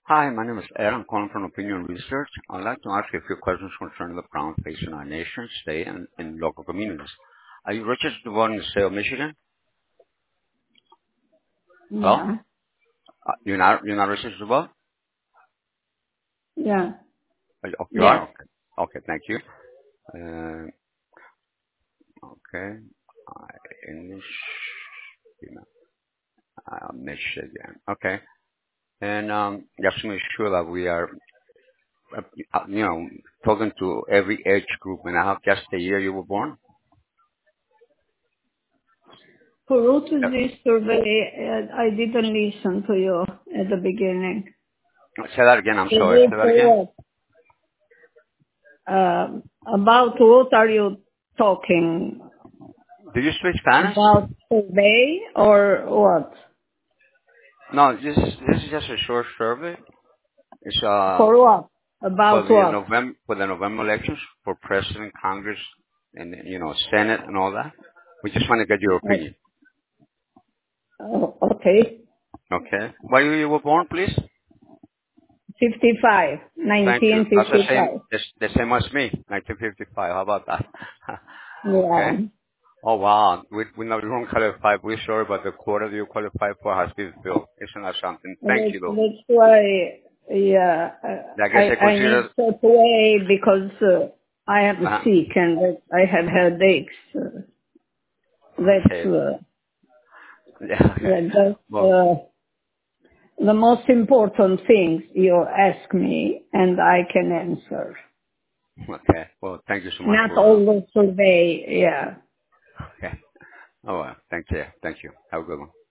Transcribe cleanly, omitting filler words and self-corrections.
Hi, my name is Ed. I'm calling from Opinion Research. I'd like to ask you a few questions concerning the problems facing our nation, state, and local communities. Are you registered to vote in the state of Michigan? Hello? Yeah. You're not registered to vote? Yeah. Oh, you are? Yes. Okay. Okay, thank you. Uh, okay. English, Michigan. Okay. And just to make sure that we are, talking to every age group, and I have just the year you were born. For what is this survey? I didn't listen to you at the beginning. Say that again. I'm sorry. Survey Say that again. for what? About what are you talking? Do you speak Spanish? About survey or what? No, this is just a short survey. It's For what? for About the what? November elections for president, Congress, and Senate and all that. We just want to get your opinion. Oh, okay. Okay. Where you were born, please? 55. Thank you. That's the same. 1955. The same as me. 1955. How about that? Yeah. Okay. Oh wow. We not don't qualify. We're sorry, but the quota that you qualify for has been filled. Isn't that something? Thank you, though. That's why, yeah, I guess they I need consider. to step away because I am Uh, sick and that I have headaches. That's okay. Yeah. Okay. Well. the most important things you ask me and I can answer. Okay. Well, thank you so much Not for. all the survey, yeah. Okay. Oh, well. Thank you. Thank you. Have a good one.